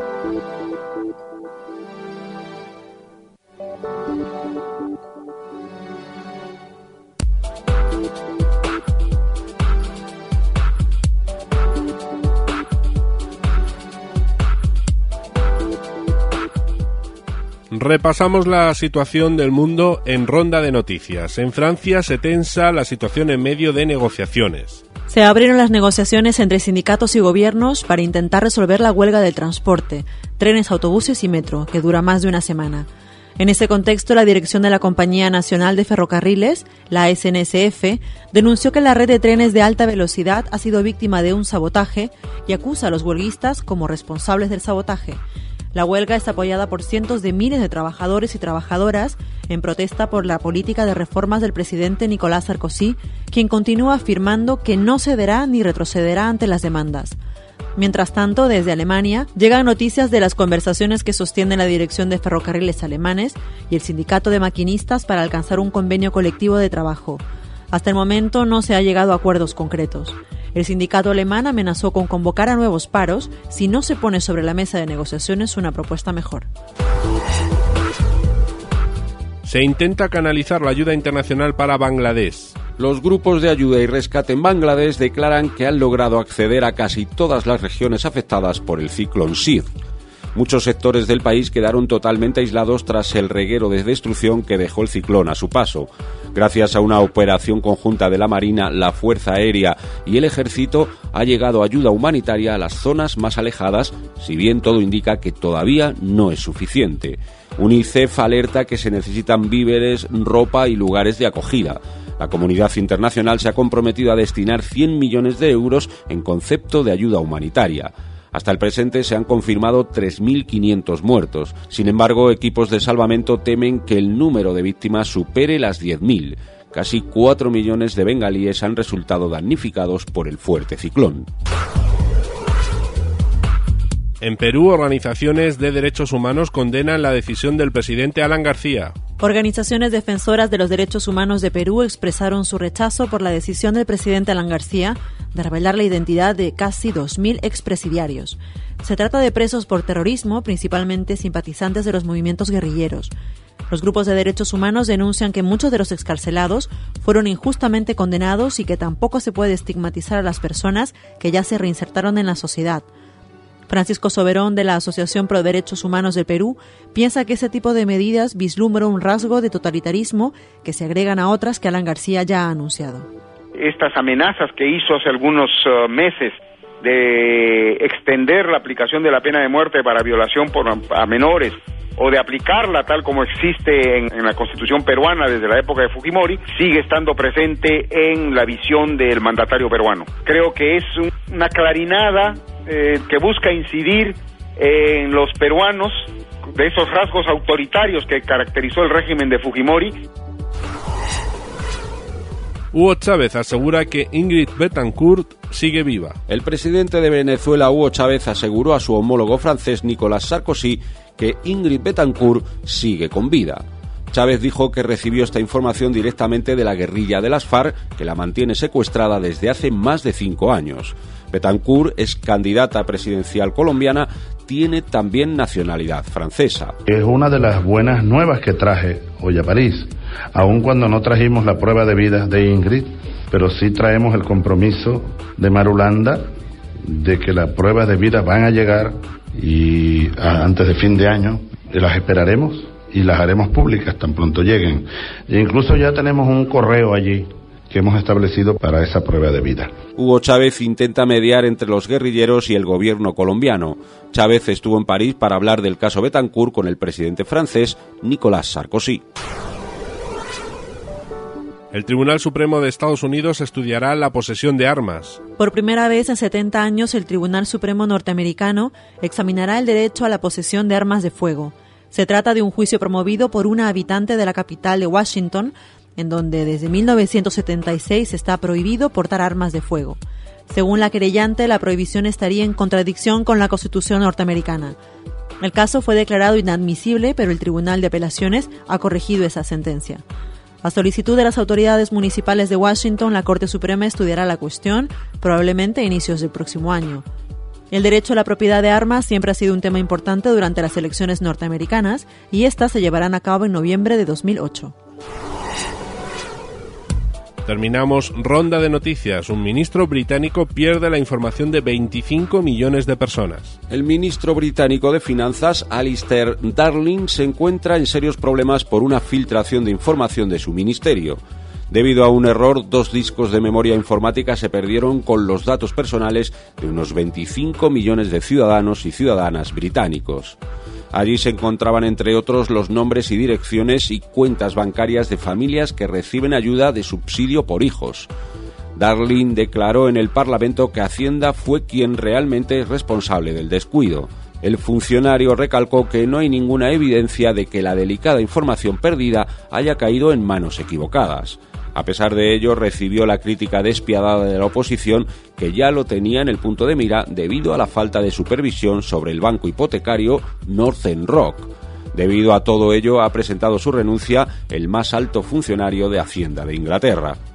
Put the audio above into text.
Repasamos la situación del mundo en ronda de noticias. En Francia se tensa la situación en medio de negociaciones. Se abrieron las negociaciones entre sindicatos y gobiernos para intentar resolver la huelga del transporte, trenes, autobuses y metro, que dura más de una semana. En ese contexto, la dirección de la Compañía Nacional de Ferrocarriles, la SNCF, denunció que la red de trenes de alta velocidad ha sido víctima de un sabotaje y acusa a los huelguistas como responsables del sabotaje. La huelga está apoyada por cientos de miles de trabajadores y trabajadoras en protesta por la política de reformas del presidente Nicolás Sarkozy, quien continúa afirmando que no cederá ni retrocederá ante las demandas. Mientras tanto, desde Alemania, llegan noticias de las conversaciones que sostiene la dirección de ferrocarriles alemanes y el sindicato de maquinistas para alcanzar un convenio colectivo de trabajo. Hasta el momento no se ha llegado a acuerdos concretos. El sindicato alemán amenazó con convocar a nuevos paros si no se pone sobre la mesa de negociaciones una propuesta mejor. Se intenta canalizar la ayuda internacional para Bangladesh. Los grupos de ayuda y rescate en Bangladesh declaran que han logrado acceder a casi todas las regiones afectadas por el ciclón Sidr. Muchos sectores del país quedaron totalmente aislados tras el reguero de destrucción que dejó el ciclón a su paso. Gracias a una operación conjunta de la Marina, la Fuerza Aérea y el Ejército, ha llegado ayuda humanitaria a las zonas más alejadas, si bien todo indica que todavía no es suficiente. UNICEF alerta que se necesitan víveres, ropa y lugares de acogida. La comunidad internacional se ha comprometido a destinar 100 millones de euros en concepto de ayuda humanitaria. Hasta el presente se han confirmado 3.500 muertos. Sin embargo, equipos de salvamento temen que el número de víctimas supere las 10.000. Casi 4 millones de bengalíes han resultado damnificados por el fuerte ciclón. En Perú, organizaciones de derechos humanos condenan la decisión del presidente Alan García. Organizaciones defensoras de los derechos humanos de Perú expresaron su rechazo por la decisión del presidente Alan García de revelar la identidad de casi 2.000 expresidiarios. Se trata de presos por terrorismo, principalmente simpatizantes de los movimientos guerrilleros. Los grupos de derechos humanos denuncian que muchos de los excarcelados fueron injustamente condenados y que tampoco se puede estigmatizar a las personas que ya se reinsertaron en la sociedad. Francisco Soberón, de la Asociación Pro Derechos Humanos del Perú, piensa que ese tipo de medidas vislumbra un rasgo de totalitarismo que se agregan a otras que Alan García ya ha anunciado. Estas amenazas que hizo hace algunos meses de extender la aplicación de la pena de muerte para violación a menores o de aplicarla tal como existe en la Constitución peruana desde la época de Fujimori, sigue estando presente en la visión del mandatario peruano. Creo que es una clarinada que busca incidir en los peruanos de esos rasgos autoritarios que caracterizó el régimen de Fujimori. Hugo Chávez asegura que Ingrid Betancourt sigue viva. El presidente de Venezuela, Hugo Chávez, aseguró a su homólogo francés Nicolás Sarkozy que Ingrid Betancourt sigue con vida. Chávez dijo que recibió esta información directamente de la guerrilla de las FARC, que la mantiene secuestrada desde hace más de 5 años. Betancourt es candidata presidencial colombiana, tiene también nacionalidad francesa. Es una de las buenas nuevas que traje hoy a París, aun cuando no trajimos la prueba de vida de Ingrid, pero sí traemos el compromiso de Marulanda de que las pruebas de vida van a llegar y antes de fin de año las esperaremos y las haremos públicas tan pronto lleguen. E incluso ya tenemos un correo allí que hemos establecido para esa prueba de vida. Hugo Chávez intenta mediar entre los guerrilleros y el gobierno colombiano. Chávez estuvo en París para hablar del caso Betancourt con el presidente francés Nicolás Sarkozy. El Tribunal Supremo de Estados Unidos estudiará la posesión de armas. Por primera vez en 70 años, el Tribunal Supremo norteamericano examinará el derecho a la posesión de armas de fuego. Se trata de un juicio promovido por una habitante de la capital de Washington, en donde desde 1976 está prohibido portar armas de fuego. Según la querellante, la prohibición estaría en contradicción con la Constitución norteamericana. El caso fue declarado inadmisible, pero el Tribunal de Apelaciones ha corregido esa sentencia. A solicitud de las autoridades municipales de Washington, la Corte Suprema estudiará la cuestión, probablemente a inicios del próximo año. El derecho a la propiedad de armas siempre ha sido un tema importante durante las elecciones norteamericanas y estas se llevarán a cabo en noviembre de 2008. Terminamos ronda de noticias. Un ministro británico pierde la información de 25 millones de personas. El ministro británico de Finanzas, Alistair Darling, se encuentra en serios problemas por una filtración de información de su ministerio. Debido a un error, 2 discos de memoria informática se perdieron con los datos personales de unos 25 millones de ciudadanos y ciudadanas británicos. Allí se encontraban, entre otros, los nombres y direcciones y cuentas bancarias de familias que reciben ayuda de subsidio por hijos. Darling declaró en el Parlamento que Hacienda fue quien realmente es responsable del descuido. El funcionario recalcó que no hay ninguna evidencia de que la delicada información perdida haya caído en manos equivocadas. A pesar de ello, recibió la crítica despiadada de la oposición, que ya lo tenía en el punto de mira debido a la falta de supervisión sobre el banco hipotecario Northern Rock. Debido a todo ello, ha presentado su renuncia el más alto funcionario de Hacienda de Inglaterra.